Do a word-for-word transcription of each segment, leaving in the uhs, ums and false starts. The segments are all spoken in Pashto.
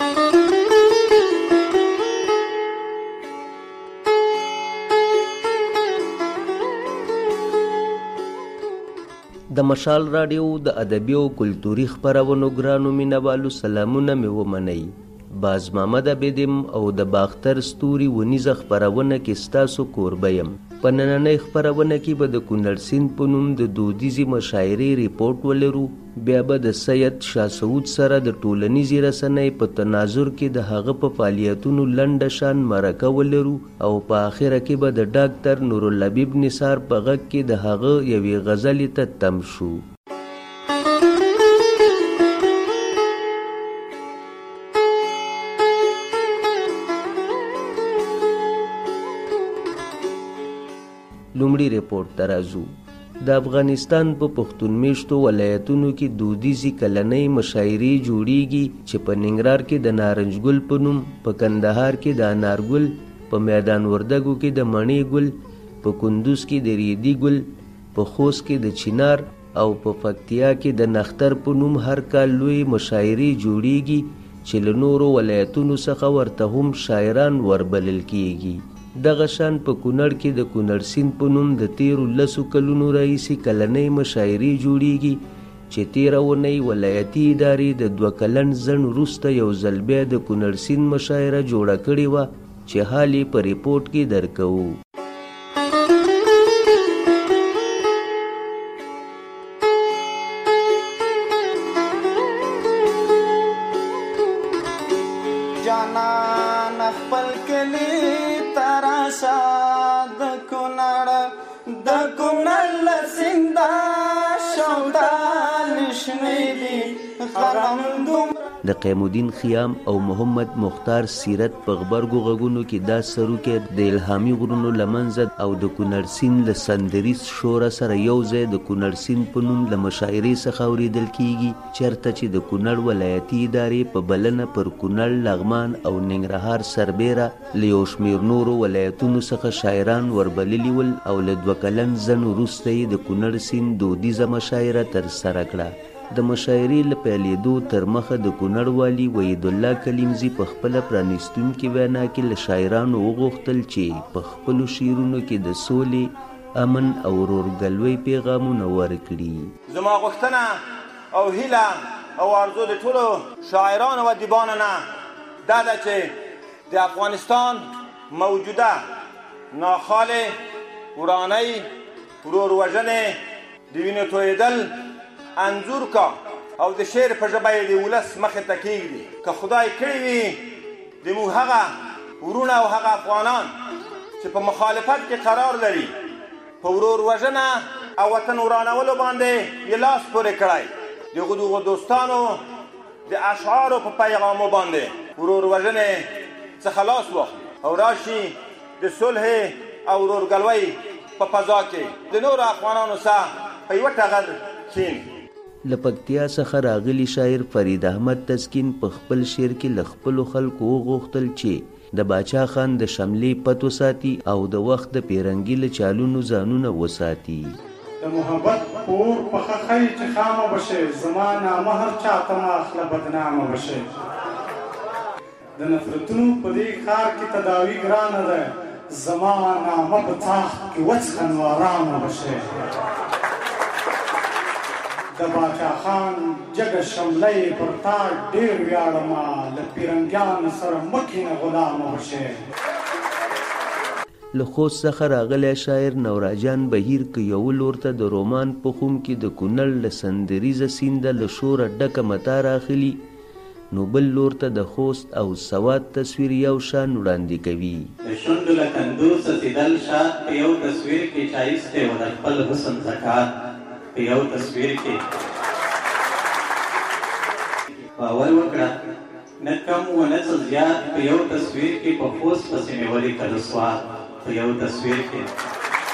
د مشال راډیو د ادبي او کلتوري خپرونو ګرانو مینوالو سلامونه مې ومنئ. باز محمد عبیدم او د باختر ستوري ونیزه خپرونه کې ستاسو کوربه یم. په نننۍ خپرونه کې به د کونړ سیند په نوم د دودیزې مشاعرې ریپورټ ولرو. بیا به د سید شاه سعود سره د ټولنیزې رسنۍ په تناظر کې د هغه په فعالیتونو لنډه شان مرکه ولرو او په آخره کې به د ډاکټر نورالحبیب نثار په غږ کې د هغه یوې غزلې ته تم شو. لومړی ریپورټ ته راځو. د افغانستان په پښتون میشتو ولایتونو کې دودیزې کلنۍ مشاعرې جوړیږي چې په ننګرهار کې د نارنج ګل په نوم، په کندهار کې د انار ګل، په میدان وردګو کې د مڼې ګل، په کندوز کې د ریدي ګل، په خوست کې د چنار او په پکتیا کې د نختر په نوم هر کال لوی مشاعرې جوړیږي چې له نورو ولایتونو څخه ورته هم شاعران وربلل کیږي. دغه شان په کونړ کې د کونړ سیند په نوم د تیرو لسو کلونو راهیسې کلنۍ مشاعرې جوړیږي چې تیره اونۍ ولایتي ادارې د دوه کلن ځنډ وروسته یو ځل بیا د کونړ سیند مشاعره جوړه کړې وه چې حال یې په ریپورټ کې درکوو. جانان خپل کلی تراشا د کونړ د کونړ لسنده شودا نشنی دی حرم دوم. د قیم الدین خیام او محمد مختار سیرت په غبرګو غږونو کې دا سروکې د الهامي غرونو له منځه او د کونړ سیند له سندریز شوره سره یو ځای د کونړ سیند په نوم له مشاعرې څخه اورېدل کیږي، چېرته چې د کونړ ولایتي ادارې په بلنه پر کونړ، لغمان او ننګرهار سربیره له یو شمېر نورو ولایتونو څخه شاعران وربللي ول او له دوه کلن ځنډ وروسته یې د کونړ سیند دودیزه مشاعره ترسره کړه. د مشاعرې له پیلېدو تر مخه د کونړ والي وحید الله کلیمزي په خپله پرانیستونکې وینا کې له شاعرانو وغوښتل چې په خپلو شعرونو کې د سولې، امن او ورورګلوۍ پیغامونه ورکړي. زما غوښتنه او هیله او آرزو د ټولو شاعرانو و ادیبانو نه دا ده چې د افغانستان موجوده ناخوالې، ورانۍ، وروروژنې، د وینو تویېدل انځور کا او د شعر په ژبه یې د ولس مخې ته کېږدي. که خدای کړی وي د موږ هغه ورونه او هغه افغانان چې په مخالفت کې قرار لري په ورور وژنه او وطن ورانولو باندې یې لاس پورې کړی، د هغو دوستانو د اشعارو په پیغامو باندې ورور وژنې څخه لاس واخلي او راشي د صلح او ورورګلوۍ په فضا کې د نورو افغانانو سره په یوه ټغر کښېني. له پکتیا څخه راغلي شاعر فرید احمد تسکین په خپل شعر کې له خپلو خلکو وغوښتل چې د باچا خان د شملې پت وساتي او د وخت د پیرنګي له چالونو ځانونه وساتي. د محبت پور په خخی چې خامه بشه، زما نامه هر چا ته مه اخله بدنامه بشه. د نفرتونو په دې ښار کې تداوي ګرانه ده، زما نامه په څاښت کې وڅښه نو ارامه بشه. د باچا خان جګه شملۍ پر تا ډېر ویاړمه، له پیرنګیانو سره مکینه غلامه بشه. له خوست څخه راغلی شاعر نوراجان بهیر که یو لور ته د رومان په خوم کې د کونړ له سندریزه سینده له شوره ډکه متا راخلي، نو بل لور ته د خوست او سوات تصویر یو شان وړاندې کوي. د شونډو له کندو څڅېدل شات په یو تصویر کې ښایستی و د خپل حسن زکات په یو تصویر کې. باور وکړه نه کم و نه څه زیات په یو تصویر کې په خوست پسې مې ولیکل سوات په یو تصویر کې.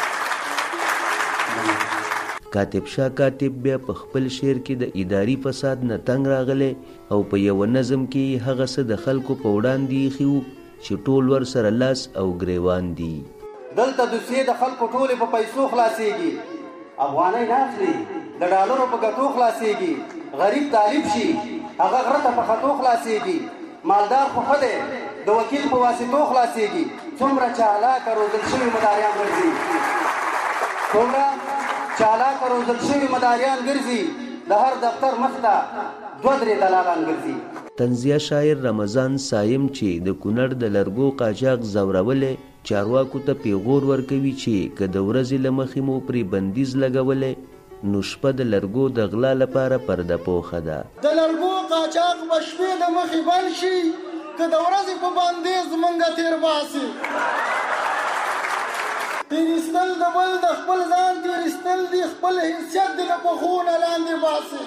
کاتب شاه کاتب بیا په خپل شعر کې د اداري فساد نه تنګ راغلی او په یوه نظم کې هغه څه د خلکو په وړاندې ایښي وو چې ټول ور سره لاس او ګریوان دي. دلته دوسیې د خلکو ټولې په پیسو خلاصېږي، افغانۍ نه اخلي، د ډالرو په ګټو خلاصېږي، غریب طالب شي هغه غره ته په خطو خلاصېږي، مالدار خو ښه دی د وکیل په واسطو خلاصېږي څومره چالاکه روزل شوي مداریان ګرځي څومره چالاکه روزل شوي مداریان ګرځي د هر دفتر مخ ته دوه درې دلالان ګرځي. طنزیه شاعر رمضان سایم چې د کونړ د لرګو قاچاق ځورولی چارواکو ته پیغور ورکوي چې که د ورځې له مخې مو پرې بندیز لګولی نو شپه د لرګو د غلا لپاره پرده پوښه ده. د لرګو قاچاق به شپې د مخې بند شي که د ورځې په بندیز مونږه تېر باسي. تېرېستل د بل د خپل ځان تېرېستل دي خپل حیثیت دې له پښو نه لاندې باسي.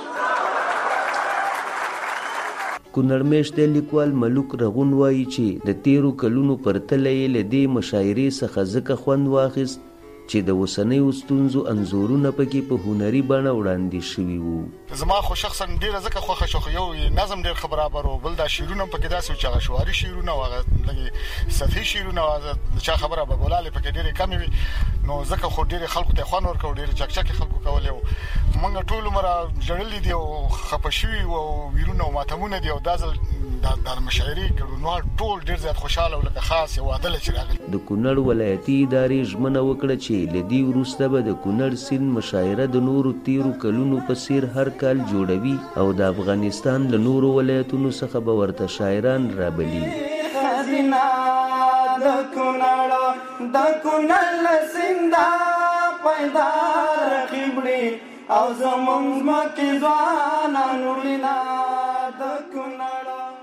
کونړ میشتی لیکوال ملوک رغون وایي چې د تیرو کلونو پرتله یې له دې مشاعرې څخه ځکه خوند واخیست چې د اوسنیو ستونزو انځورونه پکې په هنري بڼه وړاندې شوي وو. زما خو شخصا ډېره ځکه خوښه شو خو یو نظم ډېر ښه برابر و بل دا شعرونه پکې داسې وو چې هغه شعاري شعرونه وو هغه لږې سطحي شعرونه وو د چا خبره به بولالې پکې ډېرې کمې وي نو ځکه خو ډېرې خلکو ته خوند ورکوو ډېرې چکچکې خلکو کولې وو. موږ ټول عمره ژړلي دي او خفه شوي وو او ویرونه او ماتمونه دي او دا ځل د مشاعرې ګډونوال ټول ډېر زیات خوشحاله او لکه خاص یو عدله چې راغلی. د کونړ ولایتي ادارې ژمنه وکړه چې له دې وروسته به د کونړ سیند مشاعره د نورو تیرو کلونو په څیر هر کال جوړوي او د افغانستان له نورو ولایتونو څخه به ورته شاعران رابلي. خزینه د کونړ د کونړ له سینده پیدا رقیب وړي او زموږ ځمکې ځوانان وړينه د کونړ.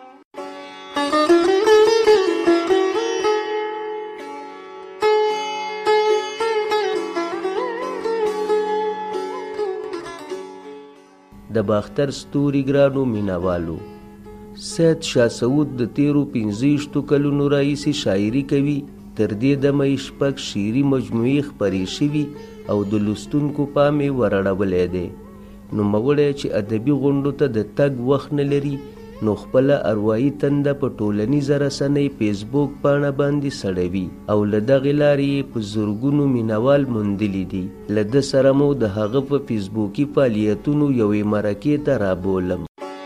د باختر ستوري ګرانو مینوالو سید شاه سعود د تیرو پنځه کلونو راهیسې شاعري کوي. تر دې دمه یې شپږ شعري مجموعې خپرې شوي او د لوستونکو پام یې ورړولی دی. نوموړی چې ادبي غونډو ته د تګ وخت نه لري نو خپله اروايي تنده په ټولنیزه رسنۍ فیسبوک پاڼه باندې سړوي او له دغې لارې یې په زرګونو مینوال موندلي دي. له ده سره مو د هغه په فیسبوکي فعالیتونو یوې مرکې ته رابولم.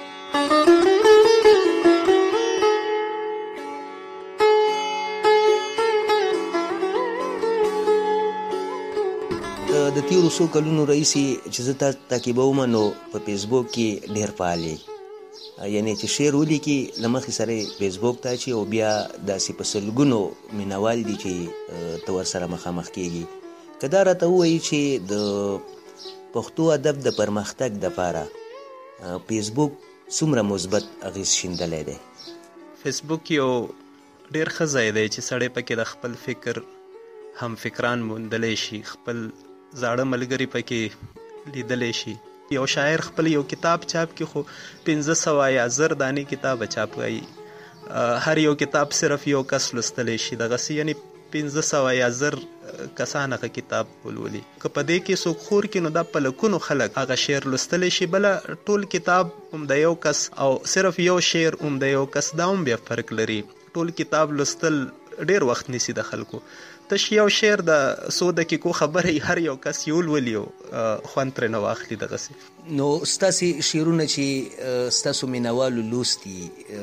د تیرو څو کلونو راهیسې چې زه تا تعقیبوم نو په فیسبوک کې ډېر فعال یې یعنی چې شعر ولیکي له مخې سره فیسبوک ته اچي او بیا داسې په سلګونو مینوال دي چې ته ورسره مخامخ کېږي. که دا راته ووایي چې د پښتو ادب د پرمختګ دپاره فیسبوک څومره مثبت اغېز شیندلی دی؟ فیسبوک یو ډېر ښه ځای دی چې سړی پکې د خپل فکر هم فکران موندلی شي خپل زاړه ملګري پکې لیدلی شي. یو شاعر خپل یو کتاب چاپ کې خو پنځه سوه یا زر دانې کتابه چاپ کوي هر یو کتاب صرف یو کس لوستلی شي دغسې یعنې پنځه سوه یا زر کسان هغه کتاب ولولي. که په دې کې څوک خور کړي نو دا په لکونو خلک هغه شعر لوستلی شي. بله ټول کتاب هم د یو کس او صرف یو شعر هم د یو کس دا هم بیا فرق لري. ټول کتاب لوستل ډېر وخت نیسي د خلکو. تش یو شعر د څو دقیقو خبرې هر یو کس یو ولولي او خوند ترې نه واخلي دغسې. نو ستاسې شعرونه چې ستاسو مینوالو لوستي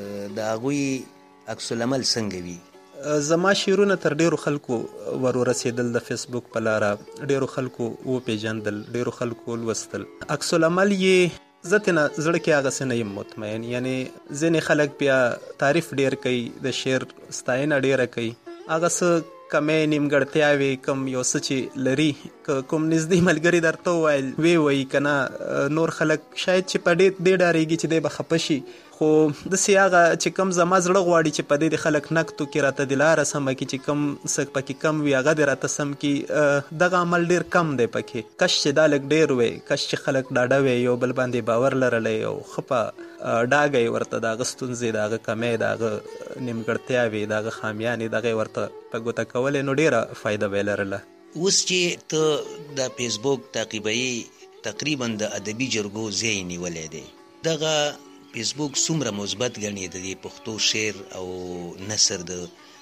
د هغوی عکس العمل څنګه وي؟ زما شعرونه تر ډېرو خلکو ور ورسېدل د فیسبوک په لاره ډېرو خلکو وپېژندل ډېرو خلکو ولوستل. عکس العمل یې زه ترې نه زړه کې هغسې نه یم مطمئن یعنې ځینې خلک بیا تعریف ډېر کوي د شعر ستاینه ډېره کوي هغه څه کمې نیمګړتیاوې کم یو څه چې لري که کوم نږدې ملګري درته وویل وی وایي که نه نور خلک شاید چې په دې ډارېږي چې دی به خفه شي خو داسې هغه چې کم زما زړه غواړي چې په دې د خلک نقد وکړي راته د لاره سمه کړي چې کم څه پکې کم وي هغه دې راته سم کړي دغه عمل ډېر کم دی پکې. کش چې دا لږ ډېر وی کش چې خلک ډاډه وی یو بل باندې باور لرلی او ښه په ډاګه یې ورته د هغه ستونزې د هغه کمی د هغه نیمګړتیاوې د هغه خامیانې دغه یې ورته په ګوته کولی نو ډېره فایده به یې لرله. اوس چې ته د فیسبوک تعقیبوي تقریبا د ادبي جرګو ځای نیولی دی دغه فیسبوک څومره مثبت ګڼي د دې پښتو شعر او نثر د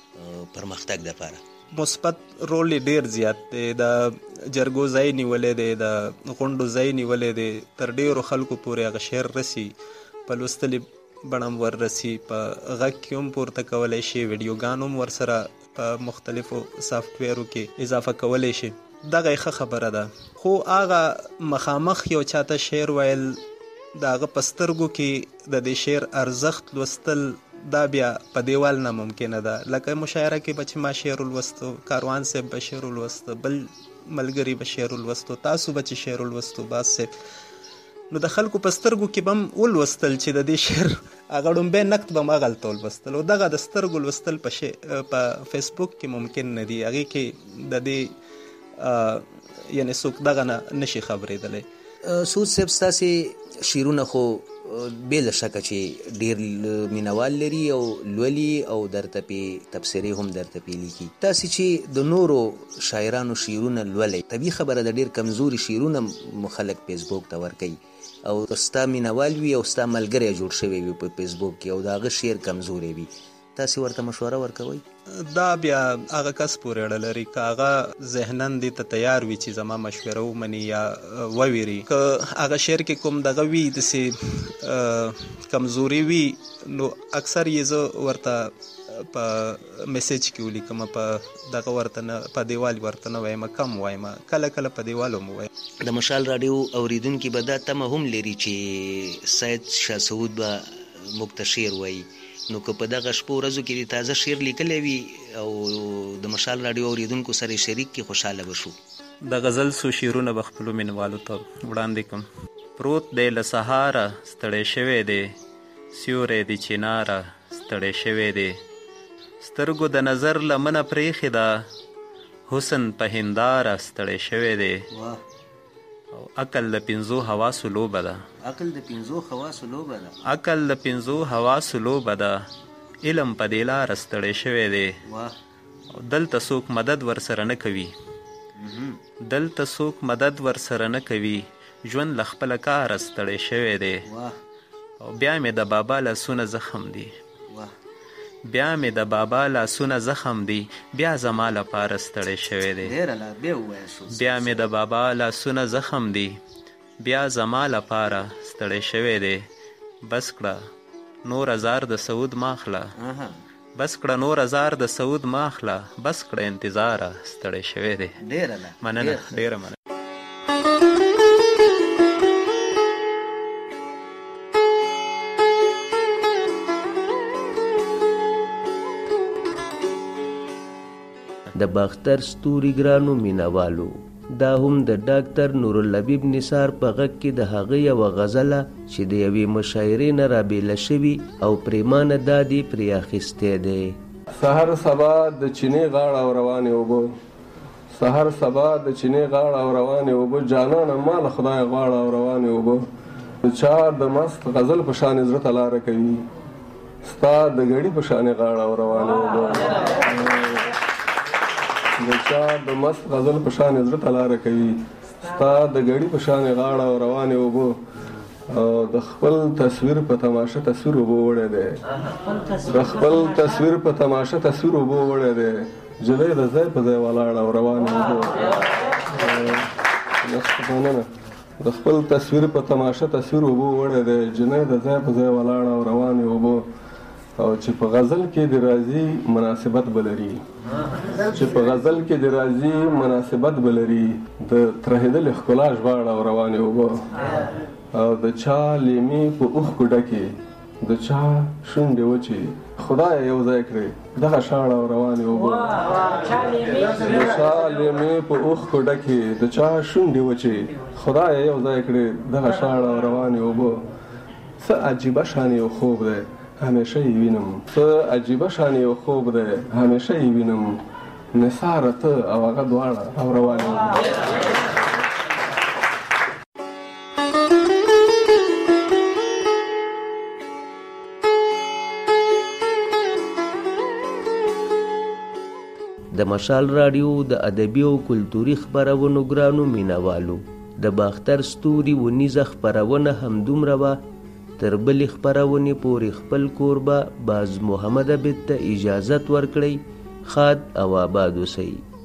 پرمختګ دپاره؟ مثبت رول یې ډېر زیات دی. د جرګو ځای نیولی دی د غونډو ځای نیولی دی تر ډېرو خلکو پورې هغه شعر رسي په لوستلې بڼه هم وررسي، په غږ کې هم پورته کولی شي، ویډیوګان هم ورسره په مختلفو سافټویرو کې اضافه کولی شي. دغه یې ښه خبره ده. خو هغه مخامخ یو چاته شعر ویل، د هغه په سترګو کې د دې شعر ارزښت لوستل، دا بیا په دیوال نه ممکنه ده. لکه مشاعره کې به چې ما شعر ولوستو، کاروان صاحب به شعر ولوسته، بل ملګري به شعر ولوستو، تاسو به چې شعر ولوستو، باز صاحب، نو د خلکو په سترګو کې به هم ولوستل چې د دې شعر هغه ډومبی نقد به هم هغلته ولوستل. او دغه د سترګو لوستل په په فیسبوک کې ممکن نه دي. هغې کې د دې یعنې څوک دغه نه نشي خبرېدلی. سعود صاحب ستاسې شعرونه خو بې له شکه چې ډېر مینوال لري او لولي او درته پې تبصرې هم درته پې لیکي. تاسې چې د نورو شاعرانو شعرونه لولئ، طبیعي خبره ده ډېر کمزوري شعرونه مو خلک فیسبوک ته ورکوي، او ستا مینوال وي او ستا ملګری جوړ شوی وي په فیسبوک کې او د هغه شعر کمزوری وي، تاسې ورته مشوره ورکوئ؟ دا بیا هغه کس پورې اړه لري. که هغه ذهناً دې ته تیار وي چې زما مشوره ومني یا وویري، که هغه شعر کې کوم دغه وي داسې کمزوري وي، نو اکثر یې زه ورته په میسیج کې ولیکم، په دغه ورته نه په دیوال ورته نه وایم، کم وایم، کله کله په دیوال هم وایم. د مشال راډیو اوریدونکي به دا تمه هم لري چې سید شاه سعود به موږ ته شعر وایي، نو که په دغه شپو ورځو کې د تازه شعر لیکلی وي او د مشال راډیو اوریدونکو سره شریک کې، خوشحاله به شو. د غزل څو شعرونه به خپلو مینوالو ته وړاندې کړم. پروت دی له سهاره ستړی شوی دی، سیوری د چناره ستړی شوی دی، سترګو د نظر لمنه پرېښې ده، حسن په هنداره ستړی شوی دی، او عقل د پنځو حواسو لوبه ده. عقل د پنځو حواسو لوبه ده. عقل د پنځو حواسو لوبه ده، علم په دې لاره ستړی شوی دی، او دلته څوک مدد ورسره نه کوي، دلته څوک مدد ورسره نه کوي، ژوند له خپله کاره ستړی شوی دی، او بیا مې د بابا لاسونه زخم دي، بیا مې د بابا لاسونه زخم دي، بیا زما لپاره ستړی شوی دی، بیا مې د بابا لاسونه زخم دي، بیا زما لپاره ستړی شوی دی. بس کړه نور هزار د سعود ماخله، بس کړه نور هزار د سعود ماخله، بس کړه انتظاره ستړی شوی دی. مننه، ډېره مننه. د باختر ستوري ګرانو مینوالو، دا هم د ډاکټر نورالحبیب نثار په غږ کې د هغه یوه غزله چې د یوې مشاعرې نه رابېله شوي او پریمانه دادې پرې اخیستی دی. سحر سبا د چینې غاړه او روانې اوبه، سحر سبا د چینې غاړه او روانې اوبه، جانانه ما له خدای غواړه او روانې اوبه، د چا د مست غزل په شانې زړه ته لاره کوي، ستا د ګړي په شانې غاړه او روانې اوبه، د چا د مست غزل په شانې زړه ته لاره کوي، ستا د ګړي په شانې غاړه او روانې اوبه، او د خپل تصویر په تماشه تصویر اوبه وړی دی، د خپل تصویر په تماشه تصویر اوبه وړی دی، جلۍ د ځای په ځای ولاړه او روانې اوبه، د خپل تصویر په تماشه تصویر اوبه وړی دی، جلۍ د ځای په ځای ولاړه او روانې اوبه، او چې په غزل کې د راځي مناسبت بلري، چې په غزل کې د راځي مناسبت بلري، د ترهېدلې ښکلا ژباړه او روانې اوبه، او د چا لیمې په اوښکو ډکې، د چا شونډې وچې، خدایه یو ځای کړې دغه شاړه او روانې اوبه، د چا لیمې په اوښکو ډکې، د چا شونډې وچې، خدایه یو ځای کړې دغه شاړه او روانې اوبه. څه عجیبه شان یو خوب دی همیشه یې وینم، څه عجیبه شان یو خوب دی همیشه یې وینم، نثاره ته او هغه دواړه او روانې اوبه. د مشال راډیو د ادبي او کلتوري خپرونو ګرانو مینوالو، د باختر ستوري ونیزه خپرونه همدومره وه. تر بلې خپرونې پورې خپل کوربه باز محمد عبید ته اجازت ورکړئ. ښاد او آباد اوسئ.